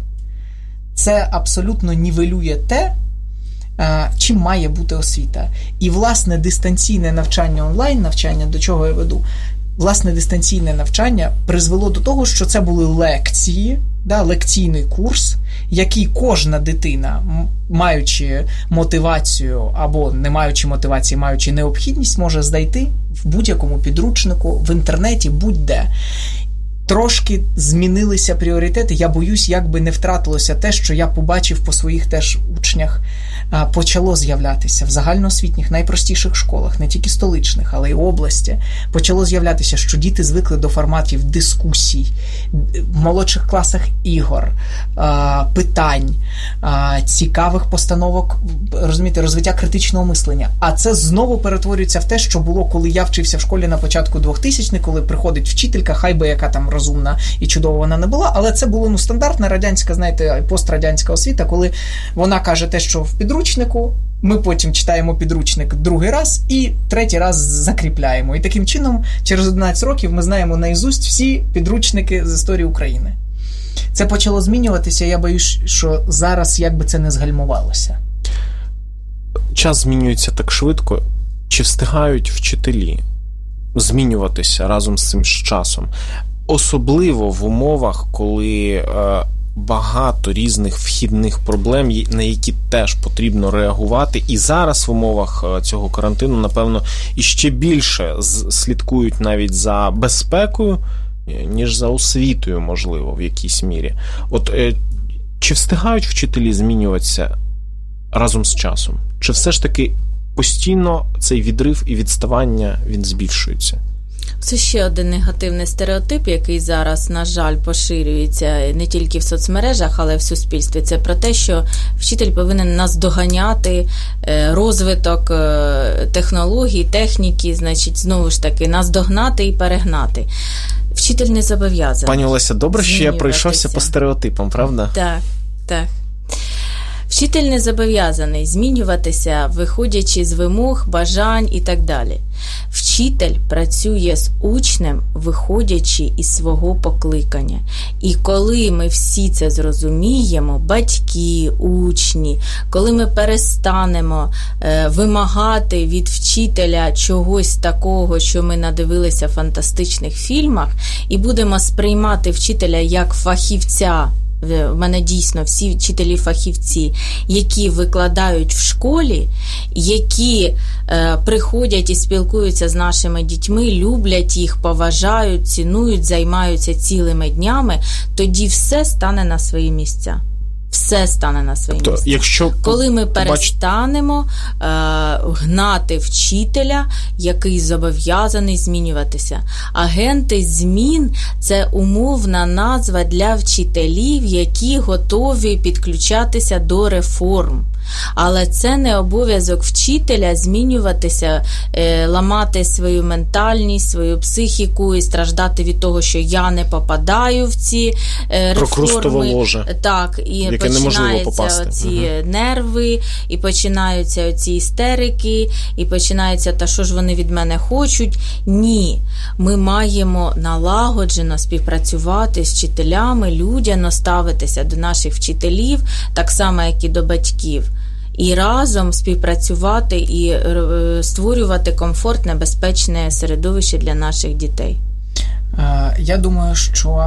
Це абсолютно нівелює те, чим має бути освіта. І, власне, дистанційне навчання, онлайн-навчання, до чого я веду, власне, дистанційне навчання призвело до того, що це були лекції, лекційний курс, який кожна дитина, маючи мотивацію або не маючи мотивації, маючи необхідність, може знайти в будь-якому підручнику, в інтернеті, будь-де. Трошки змінилися пріоритети. Я боюсь, як би не втратилося те, що я побачив по своїх теж учнях, почало з'являтися в загальноосвітніх, найпростіших школах, не тільки столичних, але й області. Почало з'являтися, що діти звикли до форматів дискусій, в молодших класах ігор, питань, цікавих постановок, розумієте, розвиття критичного мислення. А це знову перетворюється в те, що було, коли я вчився в школі на початку 2000-х, коли приходить вчителька, хай би яка там розумна і чудова вона не була, але це було стандартна радянська, пострадянська освіта, коли вона каже те, що в підручнику, ми потім читаємо підручник другий раз і третій раз закріпляємо. І таким чином, через 11 років ми знаємо наізусть всі підручники з історії України. Це почало змінюватися, я боюсь, що зараз якби це не згальмувалося. Час змінюється так швидко. Чи встигають вчителі змінюватися разом з цим часом? Особливо в умовах, коли багато різних вхідних проблем, на які теж потрібно реагувати. І зараз в умовах цього карантину, напевно, іще більше слідкують навіть за безпекою, ніж за освітою, можливо, в якійсь мірі. От чи встигають вчителі змінюватися разом з часом? Чи все ж таки постійно цей відрив і відставання, він збільшується? Це ще один негативний стереотип, який зараз, на жаль, поширюється не тільки в соцмережах, але й в суспільстві. Це про те, що вчитель повинен наздоганяти розвиток технологій, техніки, значить, знову ж таки, наздогнати і перегнати. Вчитель не зобов'язаний. Пані Олеся, добре, що я пройшовся по стереотипам, правда? Так, так. Вчитель не зобов'язаний змінюватися, виходячи з вимог, бажань і так далі. Вчитель працює з учнем, виходячи із свого покликання. І коли ми всі це зрозуміємо, батьки, учні, коли ми перестанемо вимагати від вчителя чогось такого, що ми надивилися в фантастичних фільмах, і будемо сприймати вчителя як фахівця, в мене дійсно всі вчителі-фахівці, які викладають в школі, які приходять і спілкуються з нашими дітьми, люблять їх, поважають, цінують, займаються цілими днями, тоді все стане на свої місця. Все стане на свої місця. Коли ми перестанемо гнати вчителя, який зобов'язаний змінюватися. Агенти змін – це умовна назва для вчителів, які готові підключатися до реформ. Але це не обов'язок вчителя змінюватися, ламати свою ментальність, свою психіку і страждати від того, що я не попадаю в ці реформи. Прокрустово ложе, так, і починаються оці нерви, і починаються оці істерики, і починається, та що ж вони від мене хочуть. Ні, ми маємо налагоджено співпрацювати з вчителями, людяно ставитися до наших вчителів, так само, як і до батьків. І разом співпрацювати і створювати комфортне, безпечне середовище для наших дітей. Я думаю, що,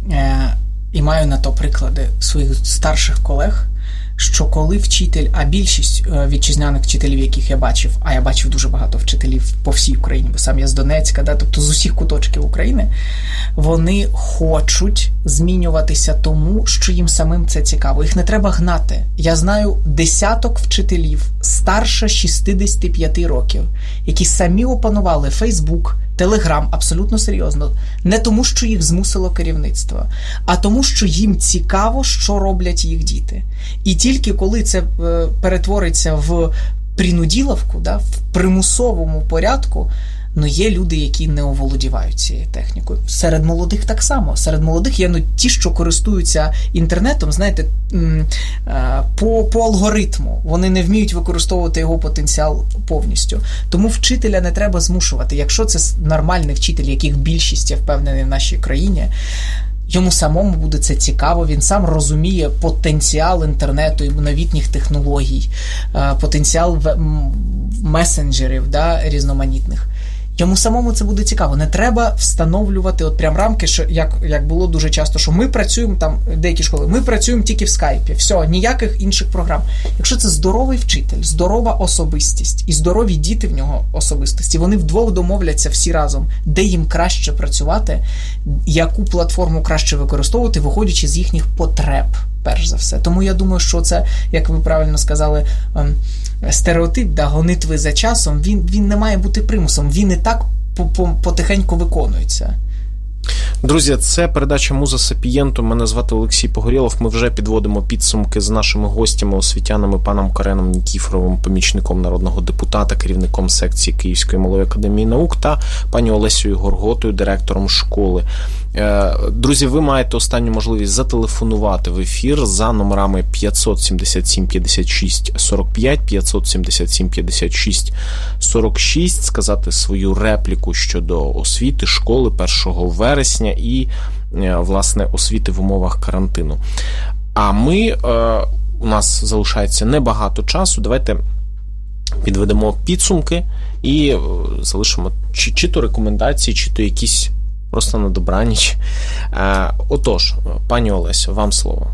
і маю на то приклади своїх старших колег, що коли вчитель, а більшість вітчизняних вчителів, яких я бачив, а я бачив дуже багато вчителів по всій Україні, бо сам я з Донецька, да, тобто з усіх куточків України, вони хочуть змінюватися тому, що їм самим це цікаво. Їх не треба гнати. Я знаю десяток вчителів старше 65 років, які самі опанували Фейсбук, Телеграм, абсолютно серйозно. Не тому, що їх змусило керівництво, а тому, що їм цікаво, що роблять їх діти. І тільки коли це перетвориться в принуділовку, да, в примусовому порядку, є люди, які не оволодівають цією технікою. Серед молодих так само. Серед молодих є ті, що користуються інтернетом, знаєте, по алгоритму. Вони не вміють використовувати його потенціал повністю. Тому вчителя не треба змушувати. Якщо це нормальний вчитель, яких більшість, я впевнений, в нашій країні, йому самому буде це цікаво, він сам розуміє потенціал інтернету і новітніх технологій, потенціал месенджерів, да, різноманітних. Йому самому це буде цікаво. Не треба встановлювати от прям рамки, що як було дуже часто, що ми працюємо там, деякі школи, ми працюємо тільки в скайпі. Все, ніяких інших програм. Якщо це здоровий вчитель, здорова особистість і здорові діти в нього особистості, вони вдвох домовляться всі разом, де їм краще працювати, яку платформу краще використовувати, виходячи з їхніх потреб, перш за все. Тому я думаю, що це, як ви правильно сказали, стереотип, да, гонитви за часом, він не має бути примусом, він і так потихеньку виконується. Друзі, це передача «Муза Сапієнтум». Мене звати Олексій Погорєлов. Ми вже підводимо підсумки з нашими гостями, освітянами, паном Кареном Нікіфоровим, помічником народного депутата, керівником секції Київської малої академії наук, та пані Олесею Горготою, директором школи. Друзі, ви маєте останню можливість зателефонувати в ефір за номерами 577 56 45, 577 56 46, сказати свою репліку щодо освіти, школи 1 вересня і, власне, освіти в умовах карантину. А ми, у нас залишається небагато часу, давайте підведемо підсумки і залишимо чи то рекомендації, чи то якісь просто на добраніч. Отож, пані Олесю, вам слово.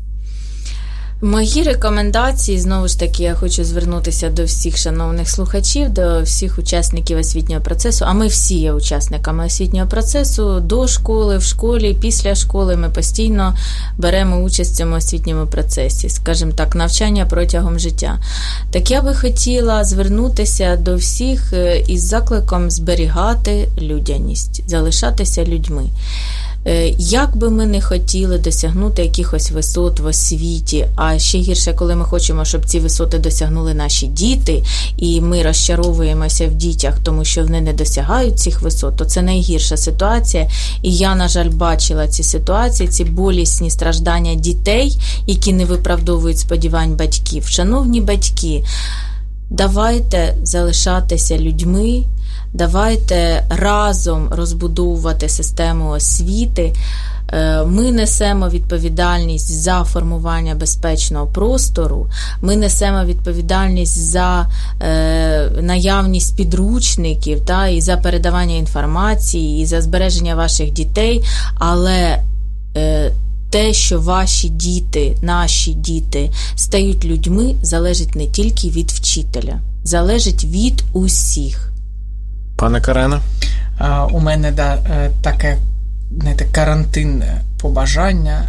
Мої рекомендації, знову ж таки, я хочу звернутися до всіх шановних слухачів, до всіх учасників освітнього процесу, а ми всі є учасниками освітнього процесу, до школи, в школі, після школи ми постійно беремо участь в цьому освітньому процесі, скажімо так, навчання протягом життя. Так я би хотіла звернутися до всіх із закликом зберігати людяність, залишатися людьми. Як би ми не хотіли досягнути якихось висот в освіті, а ще гірше, коли ми хочемо, щоб ці висоти досягнули наші діти, і ми розчаровуємося в дітях, тому що вони не досягають цих висот, то це найгірша ситуація. І я, на жаль, бачила ці ситуації, ці болісні страждання дітей, які не виправдовують сподівань батьків. Шановні батьки, давайте залишатися людьми, давайте разом розбудовувати систему освіти. Ми несемо відповідальність за формування безпечного простору, ми несемо відповідальність за наявність підручників, і за передавання інформації, і за збереження ваших дітей, але те, що ваші діти, наші діти стають людьми, залежить не тільки від вчителя, залежить від усіх. Пане Карене? У мене таке карантинне побажання.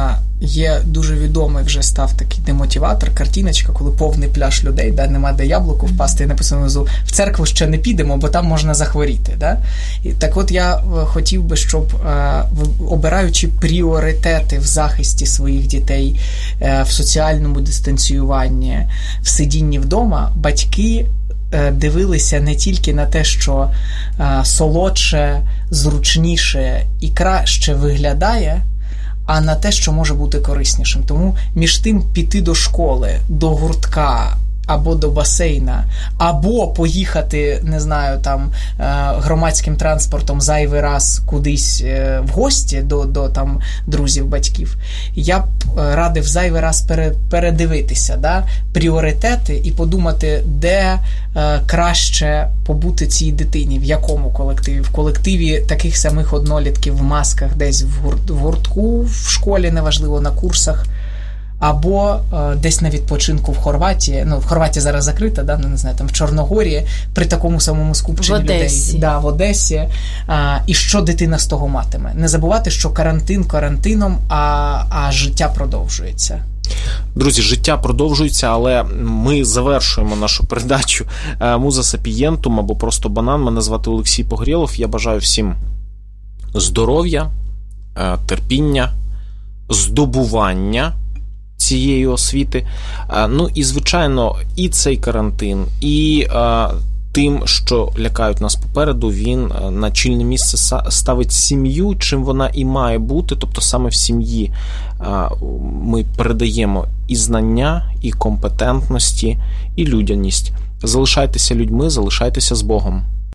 Є дуже відомий, вже став такий демотиватор, картиночка, коли повний пляж людей, нема де яблуку впасти, і написано внизу: в церкву ще не підемо, бо там можна захворіти. І так от я хотів би, щоб, обираючи пріоритети в захисті своїх дітей, в соціальному дистанціюванні, в сидінні вдома, батьки дивилися не тільки на те, що солодше, зручніше і краще виглядає, а на те, що може бути кориснішим. Тому між тим піти до школи, до гуртка, або до басейна, або поїхати, не знаю, там, громадським транспортом зайвий раз кудись в гості до там друзів, батьків, я б радив зайвий раз передивитися, пріоритети і подумати, де краще побути цій дитині, в якому колективі. В колективі таких самих однолітків в масках, десь в гуртку, в школі, неважливо, на курсах, або десь на відпочинку в Хорватії. В Хорватії зараз закрита, не знаю, там в Чорногорії, при такому самому скупченні людей. В Одесі. І що дитина з того матиме? Не забувати, що карантин карантином, а життя продовжується. Друзі, життя продовжується, але ми завершуємо нашу передачу «Муза Сапієнтум» або просто «Банан». Мене звати Олексій Погорєлов. Я бажаю всім здоров'я, терпіння, здобування цієї освіти. І, звичайно, і цей карантин, і тим, що лякають нас попереду, він на чільне місце ставить сім'ю, чим вона і має бути. Тобто саме в сім'ї ми передаємо і знання, і компетентності, і людяність. Залишайтеся людьми, залишайтеся з Богом.